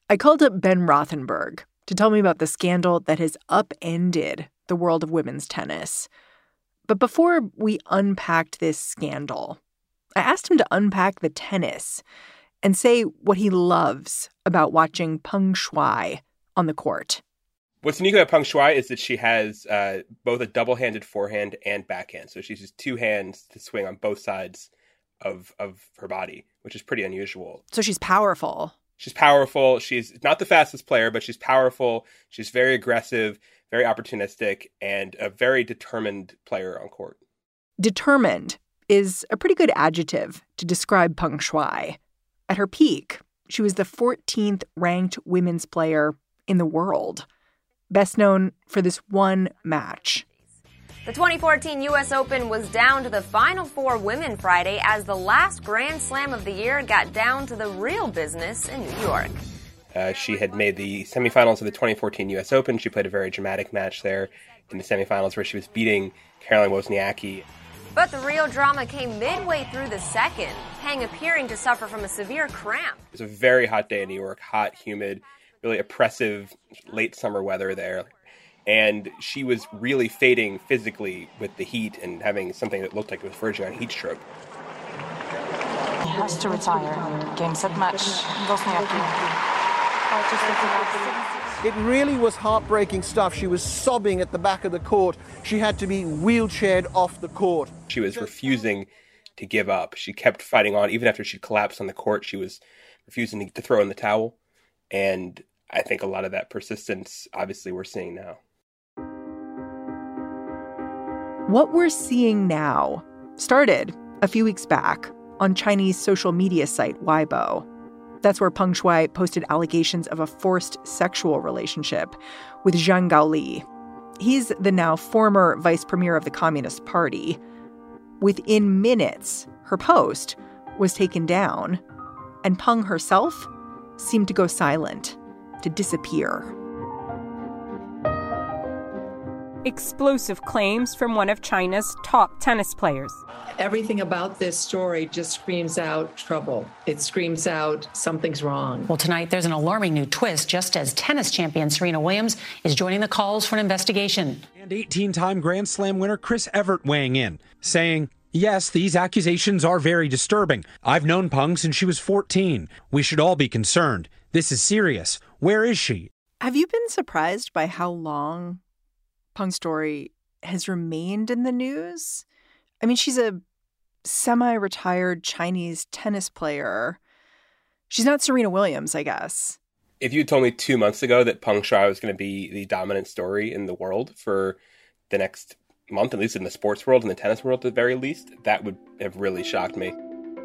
I called up Ben Rothenberg to tell me about the scandal that has upended the world of women's tennis. But before we unpacked this scandal, I asked him to unpack the tennis and say what he loves about watching Peng Shuai on the court. What's unique about Peng Shuai is that she has both a double-handed forehand and backhand. So she uses two hands to swing on both sides of her body, which is pretty unusual. So she's powerful. She's powerful. She's not the fastest player, but she's powerful. She's very aggressive, very opportunistic, and a very determined player on court. Determined is a pretty good adjective to describe Peng Shuai. At her peak, she was the 14th ranked women's player in the world, best known for this one match. The 2014 U.S. Open was down to the final four women Friday as the last Grand Slam of the year got down to the real business in New York. She had made the semifinals of the 2014 U.S. Open. She played a very dramatic match there in the semifinals where she was beating Caroline Wozniacki. But the real drama came midway through the second, Peng appearing to suffer from a severe cramp. It was a very hot day in New York, hot, humid, really oppressive late summer weather there. And she was really fading physically with the heat and having something that looked like it was verging on heat stroke. He has to retire. Game, set, match. It really was heartbreaking stuff. She was sobbing at the back of the court. She had to be wheelchaired off the court. She was refusing to give up. She kept fighting on. Even after she collapsed on the court, she was refusing to throw in the towel. And I think a lot of that persistence, obviously, we're seeing now. What we're seeing now started a few weeks back on Chinese social media site Weibo. That's where Peng Shuai posted allegations of a forced sexual relationship with Zhang Gaoli. He's the now former vice premier of the Communist Party. Within minutes, her post was taken down, and Peng herself seemed to go silent, to disappear. Explosive claims from one of China's top tennis players. Everything about this story just screams out trouble. It screams out something's wrong. Well, tonight there's an alarming new twist just as tennis champion Serena Williams is joining the calls for an investigation. And 18-time Grand Slam winner Chris Evert weighing in, saying, yes, these accusations are very disturbing. I've known Peng since she was 14. We should all be concerned. This is serious. Where is she? Have you been surprised by how long Peng's story has remained in the news? I mean, she's a semi-retired Chinese tennis player. She's not Serena Williams, I guess. If you told me 2 months ago that Peng Shuai was going to be the dominant story in the world for the next month, at least in the sports world, in the tennis world at the very least, that would have really shocked me.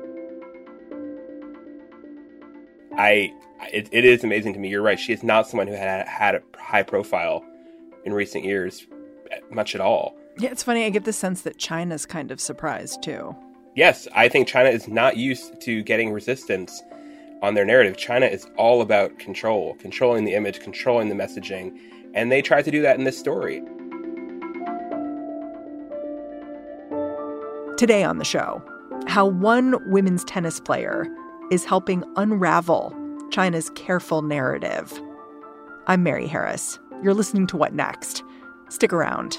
It is amazing to me. You're right. She is not someone who had a high profile in recent years, much at all. Yeah, it's funny. I get the sense that China's kind of surprised, too. Yes, I think China is not used to getting resistance on their narrative. China is all about control, controlling the image, controlling the messaging, and they tried to do that in this story. Today on the show, how one women's tennis player is helping unravel China's careful narrative. I'm Mary Harris. You're listening to What Next? Stick around.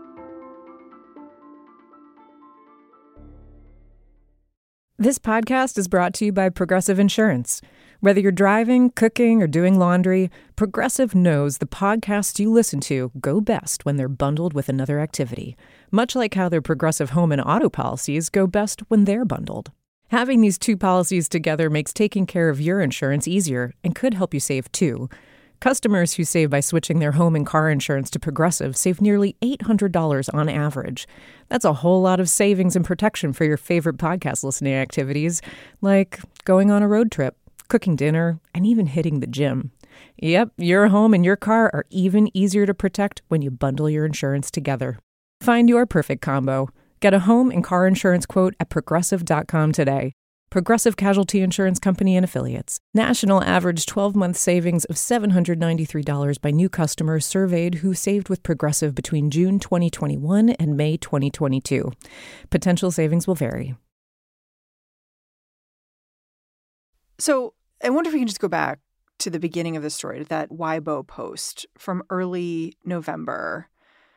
This podcast is brought to you by Progressive Insurance. Whether you're driving, cooking, or doing laundry, Progressive knows the podcasts you listen to go best when they're bundled with another activity, much like how their Progressive home and auto policies go best when they're bundled. Having these two policies together makes taking care of your insurance easier and could help you save, too. Customers who save by switching their home and car insurance to Progressive save nearly $800 on average. That's a whole lot of savings and protection for your favorite podcast listening activities, like going on a road trip, cooking dinner, and even hitting the gym. Yep, your home and your car are even easier to protect when you bundle your insurance together. Find your perfect combo. Get a home and car insurance quote at Progressive.com today. Progressive Casualty Insurance Company and Affiliates. National average 12-month savings of $793 by new customers surveyed who saved with Progressive between June 2021 and May 2022. Potential savings will vary. So I wonder if we can just go back to the beginning of the story, to that Weibo post from early November.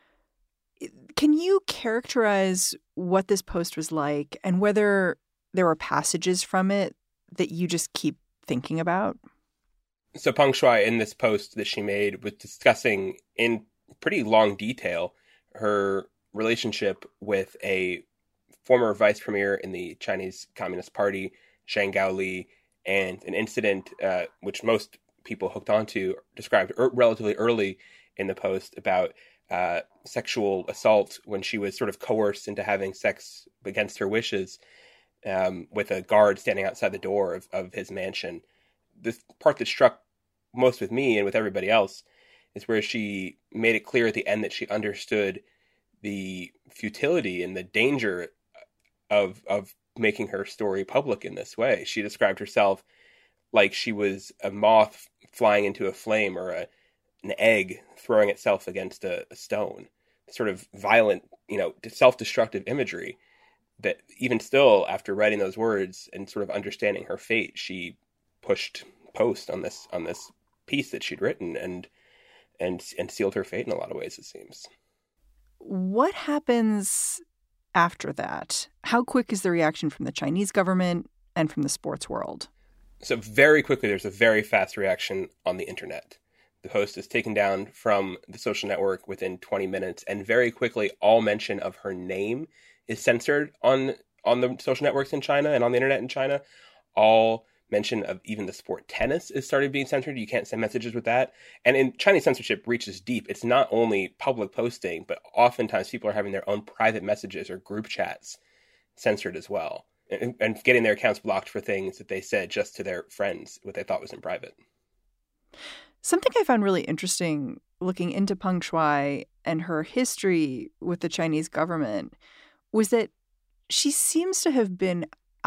Can you characterize what this post was like and whether there were passages from it that you just keep thinking about? So Peng Shuai, in this post that she made, was discussing in pretty long detail her relationship with a former vice premier in the Chinese Communist Party, Zhang Gaoli, and an incident which most people hooked onto described relatively early in the post about sexual assault when she was sort of coerced into having sex against her wishes with a guard standing outside the door of his mansion. The part that struck most with me and with everybody else is where she made it clear at the end that she understood the futility and the danger of making her story public in this way. She described herself like she was a moth flying into a flame or an egg throwing itself against a stone. Sort of violent, self-destructive imagery that even still, after writing those words and sort of understanding her fate, she pushed post on this piece that she'd written and sealed her fate in a lot of ways, it seems. What happens after that? How quick is the reaction from the Chinese government and from the sports world? So very quickly, there's a very fast reaction on the internet. The post is taken down from the social network within 20 minutes, and very quickly, all mention of her name is censored on the social networks in China and on the internet in China. All mention of even the sport tennis is started being censored. You can't send messages with that. And in Chinese censorship reaches deep. It's not only public posting, but oftentimes people are having their own private messages or group chats censored as well, and getting their accounts blocked for things that they said just to their friends, what they thought was in private. Something I found really interesting looking into Peng Shuai and her history with the Chinese government was that she seems to have been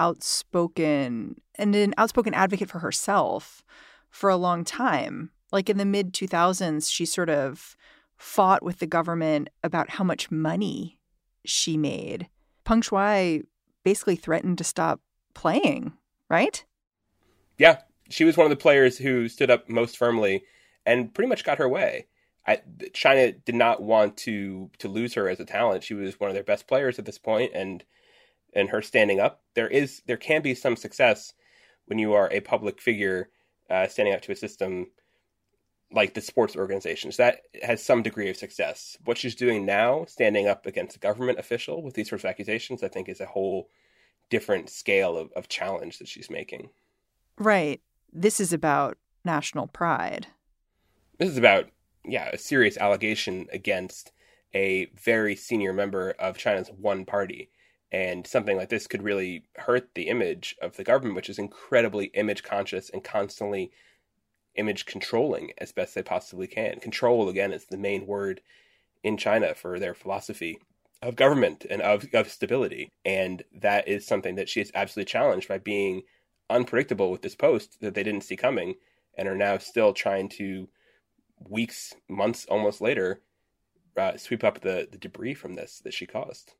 outspoken and an outspoken advocate for herself for a long time. Like in the mid-2000s, she sort of fought with the government about how much money she made. Peng Shuai basically threatened to stop playing, right? Yeah, she was one of the players who stood up most firmly and pretty much got her way. China did not want to lose her as a talent. She was one of their best players at this point, and her standing up, there can be some success when you are a public figure standing up to a system like the sports organizations. That has some degree of success. What she's doing now, standing up against a government official with these sorts of accusations, I think is a whole different scale of challenge that she's making. Right. This is about national pride. This is about, a serious allegation against a very senior member of China's one party. And something like this could really hurt the image of the government, which is incredibly image conscious and constantly image controlling as best they possibly can. Control, again, is the main word in China for their philosophy of government and of stability. And that is something that she is absolutely challenged by being unpredictable with this post that they didn't see coming and are now still trying to, weeks, months almost later, sweep up the debris from this that she caused.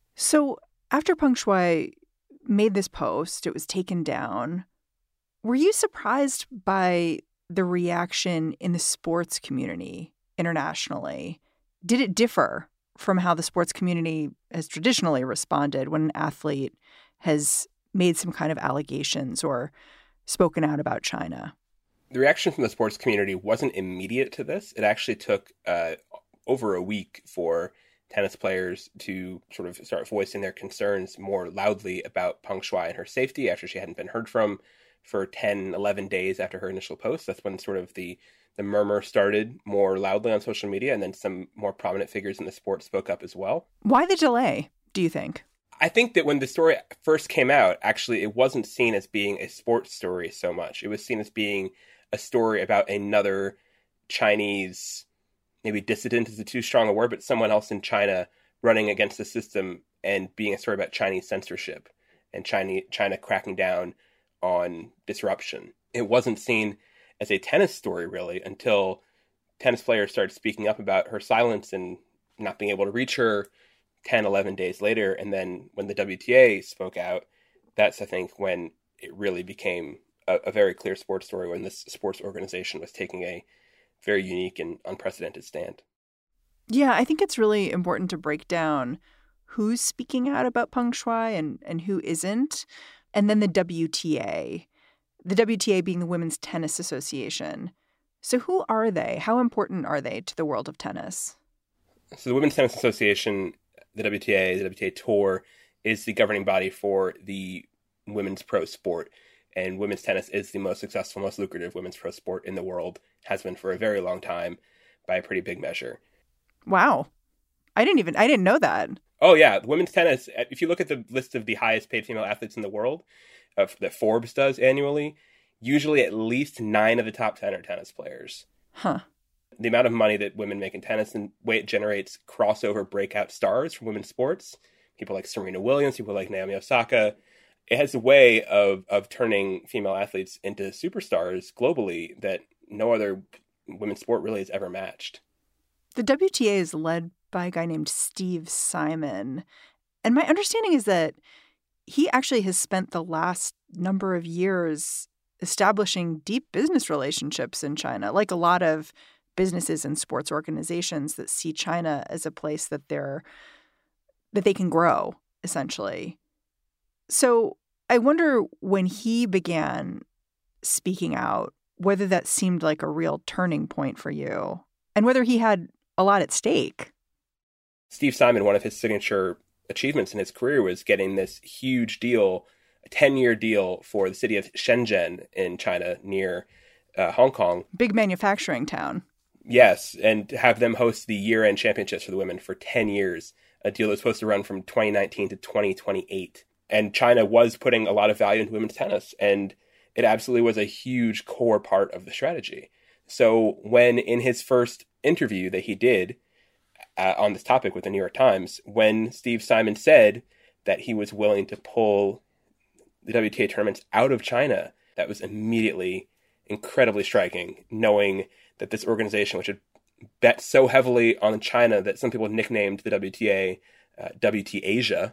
So after Peng Shuai made this post, it was taken down. Were you surprised by the reaction in the sports community internationally? Did it differ from how the sports community has traditionally responded when an athlete has made some kind of allegations or spoken out about China? The reaction from the sports community wasn't immediate to this. It actually took over a week for tennis players to sort of start voicing their concerns more loudly about Peng Shuai and her safety after she hadn't been heard from for 10, 11 days after her initial post. That's when sort of the murmur started more loudly on social media, and then some more prominent figures in the sport spoke up as well. Why the delay, do you think? I think that when the story first came out, actually, it wasn't seen as being a sports story so much. It was seen as being a story about another Chinese, maybe dissident is too strong a word, but someone else in China running against the system and being a story about Chinese censorship and China cracking down on disruption. It wasn't seen as a tennis story, really, until tennis players started speaking up about her silence and not being able to reach her 10, 11 days later. And then when the WTA spoke out, that's, I think, when it really became a very clear sports story when this sports organization was taking a very unique and unprecedented stand. Yeah, I think it's really important to break down who's speaking out about Peng Shuai and who isn't. And then the WTA being the Women's Tennis Association. So who are they? How important are they to the world of tennis? So the Women's Tennis Association, the WTA Tour, is the governing body for the women's pro sport. And women's tennis is the most successful, most lucrative women's pro sport in the world, has been for a very long time by a pretty big measure. Wow. I didn't know that. Oh, yeah. Women's tennis, if you look at the list of the highest paid female athletes in the world that Forbes does annually, usually at least 9 of the top 10 are tennis players. Huh. The amount of money that women make in tennis and the way it generates crossover breakout stars for women's sports, people like Serena Williams, people like Naomi Osaka, it has a way of turning female athletes into superstars globally that no other women's sport really has ever matched. The WTA is led by a guy named Steve Simon. And my understanding is that he actually has spent the last number of years establishing deep business relationships in China, like a lot of businesses and sports organizations that see China as a place that they can grow, essentially. So I wonder, when he began speaking out, whether that seemed like a real turning point for you and whether he had a lot at stake. Steve Simon, one of his signature achievements in his career was getting this huge deal, a 10-year deal for the city of Shenzhen in China near Hong Kong. Big manufacturing town. Yes, and to have them host the year-end championships for the women for 10 years, a deal that's supposed to run from 2019 to 2028. And China was putting a lot of value into women's tennis, and it absolutely was a huge core part of the strategy. So when in his first interview that he did on this topic with the New York Times, when Steve Simon said that he was willing to pull the WTA tournaments out of China, that was immediately incredibly striking, knowing that this organization, which had bet so heavily on China that some people nicknamed the WTA WT Asia,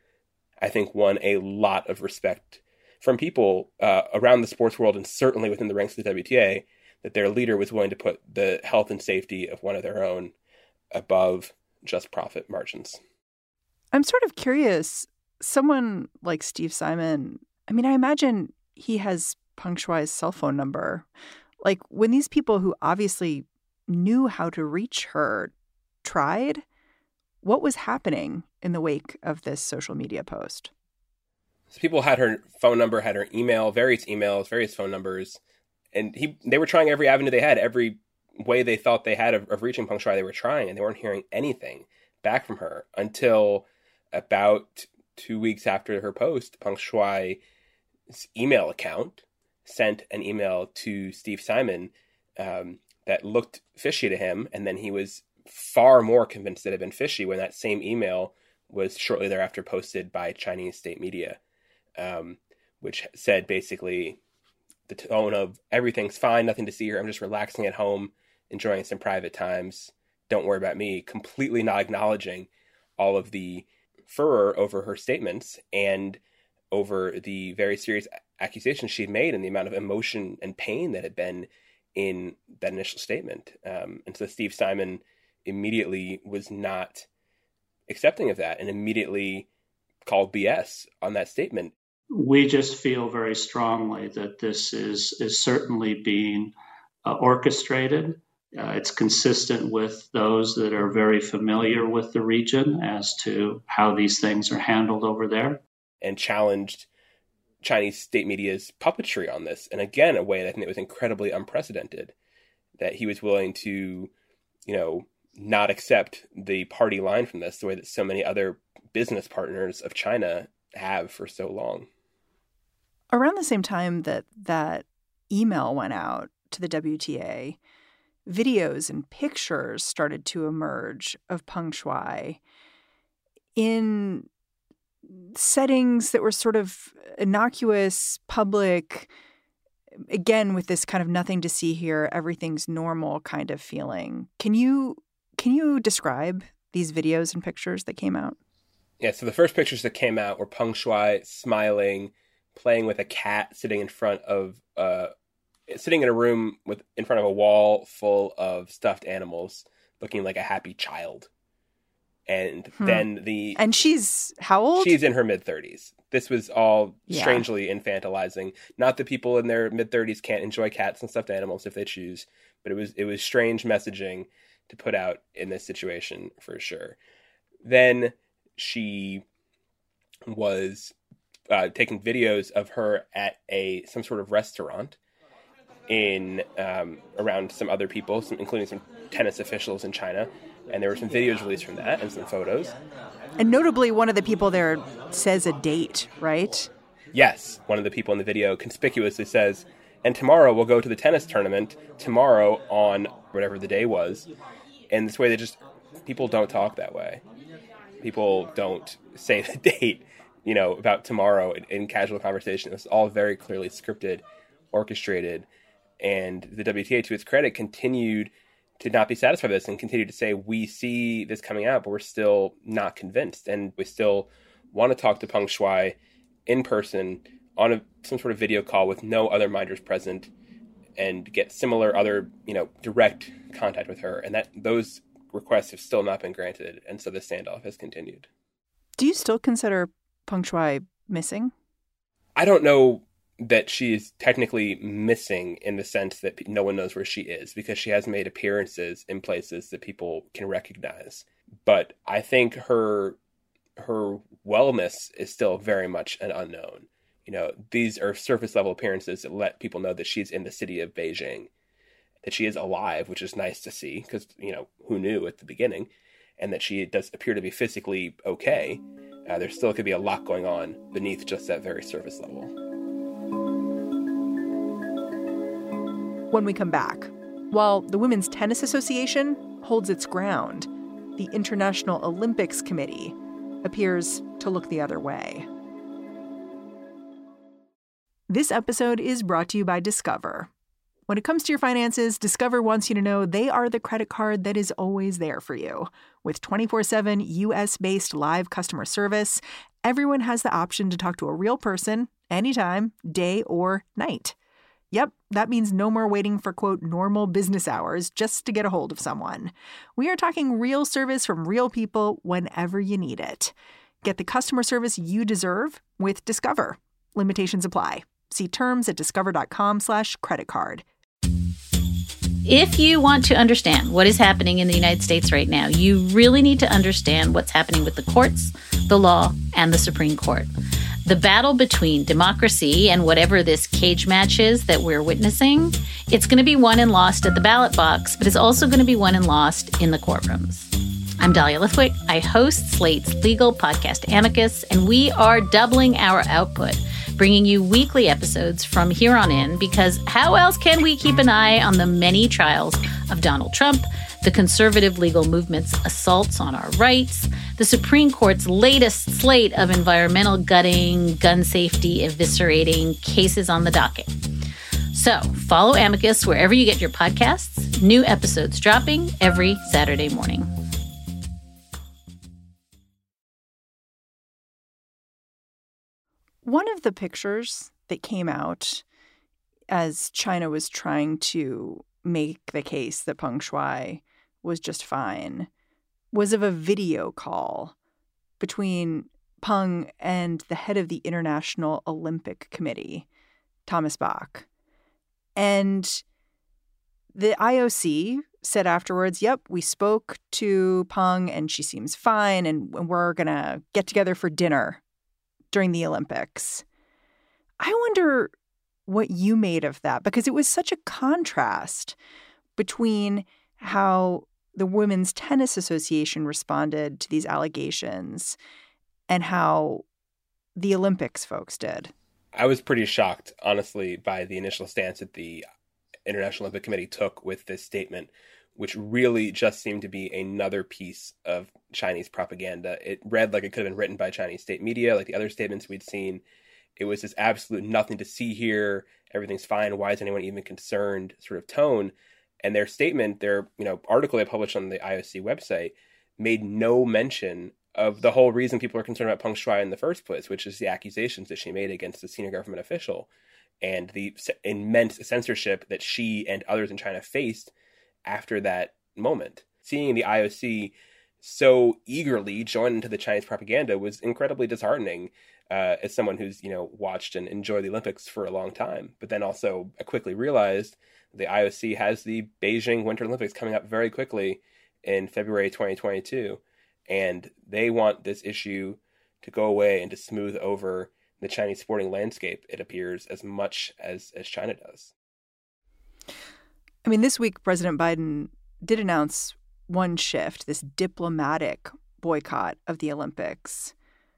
I think won a lot of respect from people around the sports world and certainly within the ranks of the WTA, that their leader was willing to put the health and safety of one of their own above just profit margins. I'm sort of curious, someone like Steve Simon, I mean, I imagine he has Peng Shuai's cell phone number. Like, when these people who obviously knew how to reach her tried, what was happening in the wake of this social media post? So people had her phone number, had her email, various emails, various phone numbers, and they were trying every avenue they had, every way they thought they had of reaching Peng Shuai, they were trying, and they weren't hearing anything back from her until about 2 weeks after her post. Peng Shuai's email account sent an email to Steve Simon that looked fishy to him, and then he was far more convinced that it had been fishy when that same email was shortly thereafter posted by Chinese state media, which said basically the tone of everything's fine, nothing to see here, I'm just relaxing at home, enjoying some private times, don't worry about me, completely not acknowledging all of the furor over her statements and over the very serious accusations she'd made and the amount of emotion and pain that had been in that initial statement. And so Steve Simon immediately was not accepting of that and immediately called BS on that statement. We just feel very strongly that this is certainly being orchestrated. It's consistent with those that are very familiar with the region as to how these things are handled over there. And challenged Chinese state media's puppetry on this. And again, a way that I think it was incredibly unprecedented, that he was willing to, not accept the party line from this the way that so many other business partners of China have for so long. Around the same time that email went out to the WTA, videos and pictures started to emerge of Peng Shuai in settings that were sort of innocuous, public, again, with this kind of nothing to see here, everything's normal kind of feeling. Can you describe these videos and pictures that came out? Yeah, so the first pictures that came out were Peng Shuai smiling, playing with a cat sitting in front of sitting in a room in front of a wall full of stuffed animals, looking like a happy child. And then And she's how old? She's in her mid-30s. This was all strangely infantilizing. Not that people in their mid-30s can't enjoy cats and stuffed animals if they choose, but it was strange messaging to put out in this situation for sure. Then she was taking videos of her at some sort of restaurant in around some other people, including some tennis officials in China. And there were some videos released from that and some photos. And notably, one of the people there says a date, right? Yes. One of the people in the video conspicuously says, and tomorrow we'll go to the tennis tournament, tomorrow on whatever the day was. And this way people don't talk that way. People don't say the date, about tomorrow in casual conversation. It was all very clearly scripted, orchestrated. And the WTA, to its credit, continued to not be satisfied with this and continue to say, we see this coming out, but we're still not convinced. And we still want to talk to Peng Shuai in person on some sort of video call with no other minders present and get similar other, direct contact with her. And those requests have still not been granted. And so the standoff has continued. Do you still consider Peng Shuai missing? I don't know that she is technically missing in the sense that no one knows where she is, because she has made appearances in places that people can recognize. But I think her wellness is still very much an unknown. These are surface level appearances that let people know that she's in the city of Beijing, that she is alive, which is nice to see because, who knew at the beginning, and that she does appear to be physically okay. There still could be a lot going on beneath just that very surface level. When we come back, while the Women's Tennis Association holds its ground, the International Olympics Committee appears to look the other way. This episode is brought to you by Discover. When it comes to your finances, Discover wants you to know they are the credit card that is always there for you. With 24/7 U.S.-based live customer service, everyone has the option to talk to a real person anytime, day or night. Yep, that means no more waiting for, quote, normal business hours just to get a hold of someone. We are talking real service from real people whenever you need it. Get the customer service you deserve with Discover. Limitations apply. See terms at discover.com/creditcard. If you want to understand what is happening in the United States right now, you really need to understand what's happening with the courts, the law, and the Supreme Court. The battle between democracy and whatever this cage match is that we're witnessing, it's going to be won and lost at the ballot box, but it's also going to be won and lost in the courtrooms. I'm Dahlia Lithwick. I host Slate's legal podcast Amicus, and we are doubling our output, bringing you weekly episodes from here on in, because how else can we keep an eye on the many trials of Donald Trump, the conservative legal movement's assaults on our rights, the Supreme Court's latest slate of environmental gutting, gun safety eviscerating cases on the docket. So follow Amicus wherever you get your podcasts. New episodes dropping every Saturday morning. One of the pictures that came out as China was trying to make the case that Peng Shuai was just fine was of a video call between Peng and the head of the International Olympic Committee, Thomas Bach. And the IOC said afterwards, yep, we spoke to Peng and she seems fine and we're going to get together for dinner during the Olympics. I wonder what you made of that, because it was such a contrast between how the Women's Tennis Association responded to these allegations and how the Olympics folks did. I was pretty shocked, honestly, by the initial stance that the International Olympic Committee took with this statement, which really just seemed to be another piece of Chinese propaganda. It read like it could have been written by Chinese state media, like the other statements we'd seen. It was this absolute nothing to see here, everything's fine, why is anyone even concerned sort of tone. And their statement, their article they published on the IOC website, made no mention of the whole reason people are concerned about Peng Shuai in the first place, which is the accusations that she made against a senior government official and the immense censorship that she and others in China faced after that moment. Seeing the IOC so eagerly join into the Chinese propaganda was incredibly disheartening as someone who's, watched and enjoyed the Olympics for a long time. But then also I quickly realized the IOC has the Beijing Winter Olympics coming up very quickly in February 2022. And they want this issue to go away and to smooth over the Chinese sporting landscape, it appears, as much as China does. I mean, this week, President Biden did announce one shift, this diplomatic boycott of the Olympics.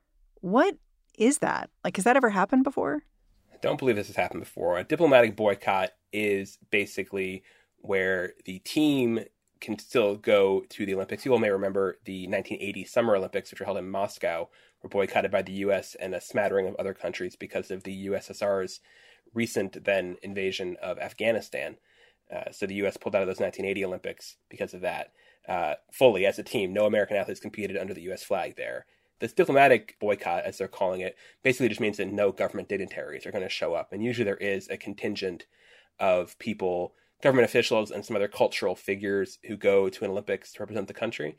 What is that? Has that ever happened before? I don't believe this has happened before. A diplomatic boycott is basically where the team can still go to the Olympics. You all may remember the 1980 Summer Olympics, which were held in Moscow, were boycotted by the U.S. and a smattering of other countries because of the USSR's recent then invasion of Afghanistan. So the U.S. pulled out of those 1980 Olympics because of that. Fully as a team, no American athletes competed under the U.S. flag there. This diplomatic boycott, as they're calling it, basically just means that no government dignitaries are going to show up. And usually there is a contingent of people, government officials and some other cultural figures who go to an Olympics to represent the country.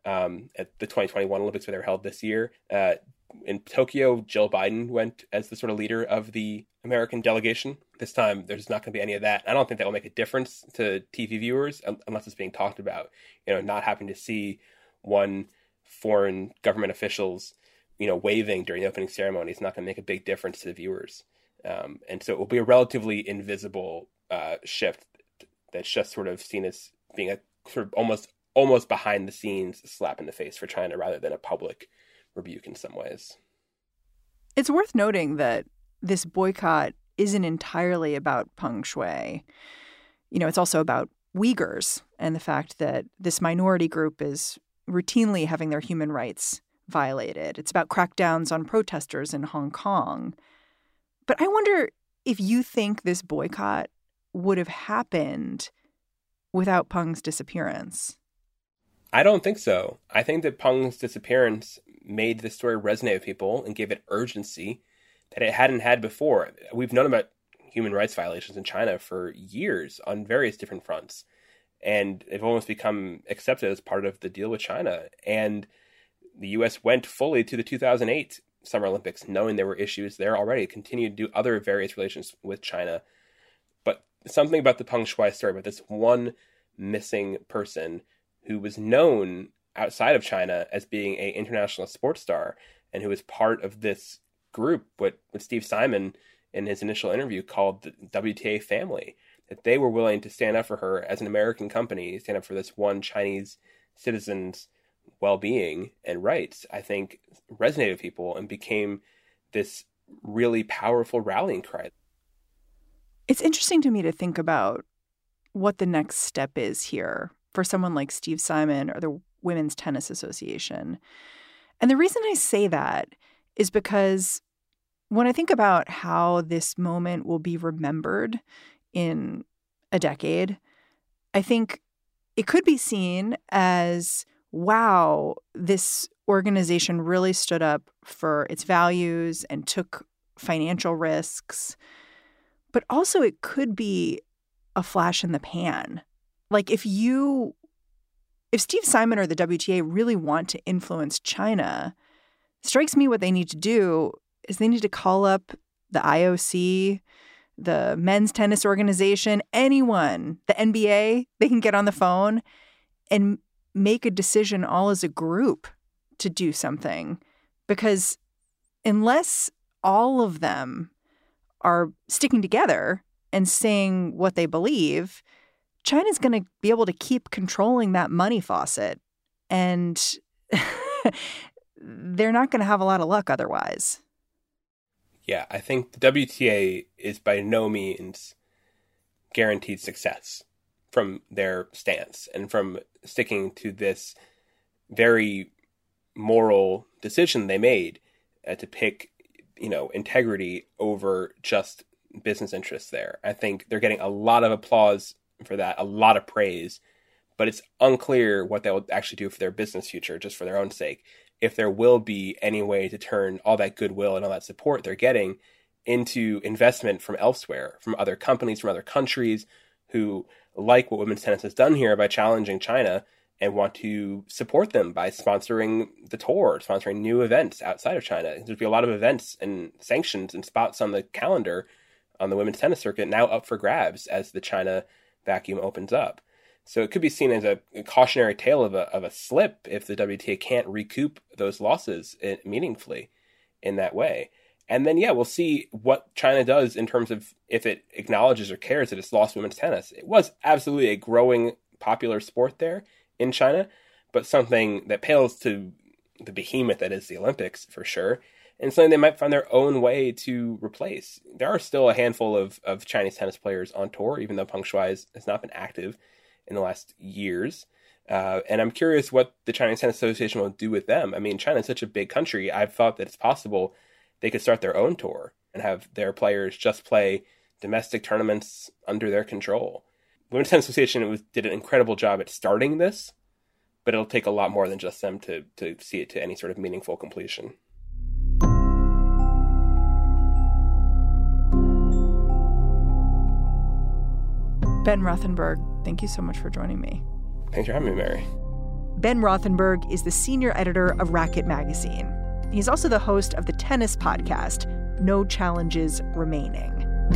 At the 2021 Olympics, where they were held this year, in Tokyo, Jill Biden went as the sort of leader of the American delegation. This time, there's not going to be any of that. I don't think that will make a difference to TV viewers unless it's being talked about. Not having to see one foreign government officials, waving during the opening ceremony is not going to make a big difference to the viewers. And so it will be a relatively invisible shift that's just sort of seen as being a sort of almost behind the scenes slap in the face for China rather than a public rebuke in some ways. It's worth noting that this boycott isn't entirely about Peng Shuai. It's also about Uyghurs and the fact that this minority group is routinely having their human rights violated. It's about crackdowns on protesters in Hong Kong. But I wonder if you think this boycott would have happened without Peng's disappearance. I don't think so. I think that Peng's disappearance made the story resonate with people and gave it urgency that it hadn't had before. We've known about human rights violations in China for years on various different fronts, and they've almost become accepted as part of the deal with China. And the U.S. went fully to the 2008 Summer Olympics, knowing there were issues there already, continued to do other various relations with China. But something about the Peng Shuai story, about this one missing person who was known outside of China as being an international sports star and who was part of this group, what Steve Simon in his initial interview called the WTA family, that they were willing to stand up for her as an American company, stand up for this one Chinese citizen's well-being and rights, I think resonated with people and became this really powerful rallying cry. It's interesting to me to think about what the next step is here for someone like Steve Simon or the Women's Tennis Association. And the reason I say that is because when I think about how this moment will be remembered in a decade, I think it could be seen as, wow, this organization really stood up for its values and took financial risks. But also it could be a flash in the pan. Like if Steve Simon or the WTA really want to influence China, it strikes me what they need to do is they need to call up the IOC, the Men's Tennis Organization, anyone, the NBA. They can get on the phone and make a decision all as a group to do something. Because unless all of them are sticking together and saying what they believe, China's going to be able to keep controlling that money faucet. And they're not going to have a lot of luck otherwise. Yeah, I think the WTA is by no means guaranteed success from their stance and from sticking to this very moral decision they made to pick, integrity over just business interests there. I think they're getting a lot of applause for that, a lot of praise, but it's unclear what they will actually do for their business future, just for their own sake. if there will be any way to turn all that goodwill and all that support they're getting into investment from elsewhere, from other companies, from other countries who like what women's tennis has done here by challenging China and want to support them by sponsoring the tour, sponsoring new events outside of China. There'll be a lot of events and sanctions and spots on the calendar on the women's tennis circuit now up for grabs as the China vacuum opens up. So it could be seen as a cautionary tale of a slip if the WTA can't recoup those losses meaningfully in that way. And then, we'll see what China does in terms of if it acknowledges or cares that it's lost women's tennis. It was absolutely a growing popular sport there in China, but something that pales to the behemoth that is the Olympics for sure, and something they might find their own way to replace. There are still a handful of Chinese tennis players on tour, even though Peng Shuai has not been active in the last years. And I'm curious what the Chinese Tennis Association will do with them. I mean, China is such a big country. I've thought that it's possible they could start their own tour and have their players just play domestic tournaments under their control. Women's Tennis Association did an incredible job at starting this, but it'll take a lot more than just them to see it to any sort of meaningful completion. Ben Rothenberg, thank you so much for joining me. Thanks for having me, Mary. Ben Rothenberg is the senior editor of Racket Magazine. He's also the host of the tennis podcast, No Challenges Remaining.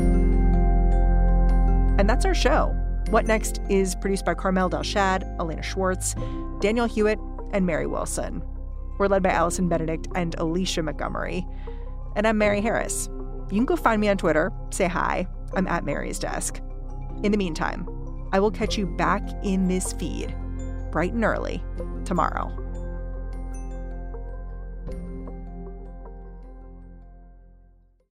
And that's our show. What Next is produced by Carmel Delshad, Elena Schwartz, Daniel Hewitt, and Mary Wilson. We're led by Allison Benedict and Alicia Montgomery. And I'm Mary Harris. You can go find me on Twitter. Say hi. I'm at Mary's Desk. In the meantime, I will catch you back in this feed bright and early tomorrow.